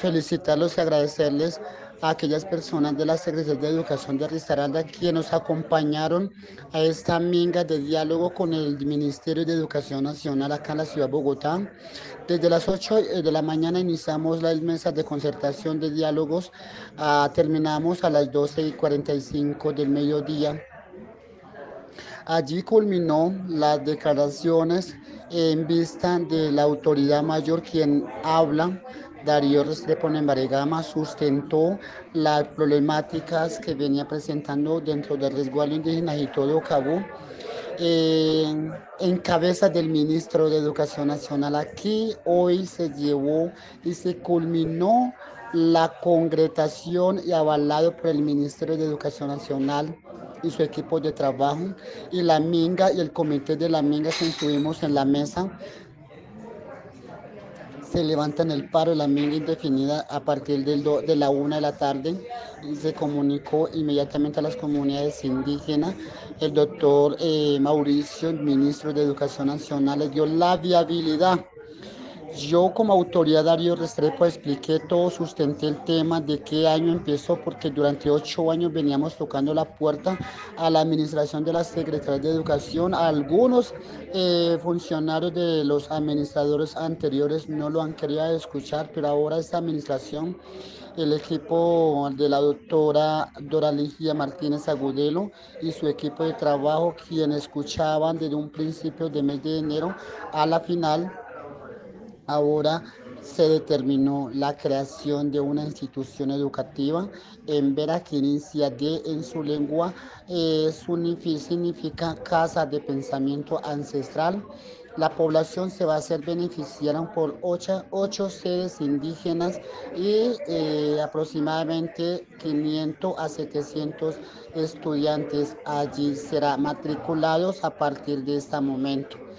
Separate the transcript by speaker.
Speaker 1: felicitarlos y agradecerles a aquellas personas de la Secretaría de Educación de Risaralda quienes nos acompañaron a esta minga de diálogo con el Ministerio de Educación Nacional acá en la ciudad de Bogotá. Desde las 8 de la mañana iniciamos las mesas de concertación de diálogos, terminamos a las 12:45 del mediodía. Allí culminó las declaraciones en vista de la autoridad mayor quien habla. Darío Restrepo Nembaregama sustentó las problemáticas que venía presentando dentro del resguardo indígena Jito de Ocabú, en cabeza del ministro de Educación Nacional. Aquí hoy se llevó y se culminó la concretación y avalado por el Ministerio de Educación Nacional y su equipo de trabajo, y la Minga y el comité de la Minga que estuvimos en la mesa se levantan el paro de la minga indefinida a partir de la 1 de la tarde, y se comunicó inmediatamente a las comunidades indígenas. El doctor Mauricio, el ministro de Educación Nacional, le dio la viabilidad. Yo como autoridad Darío Restrepo expliqué todo, sustenté el tema de qué año empezó, porque durante 8 años veníamos tocando la puerta a la administración de la Secretaría de Educación. Algunos funcionarios de los administradores anteriores no lo han querido escuchar, pero ahora esta administración, el equipo de la doctora Doralicia Martínez Agudelo y su equipo de trabajo, quienes escuchaban desde un principio de mes de enero a la final. Ahora se determinó la creación de una institución educativa en Vera que inicia de en su lengua, significa casa de pensamiento ancestral. La población se va a ser beneficiada por ocho sedes indígenas y aproximadamente 500 a 700 estudiantes allí serán matriculados a partir de este momento.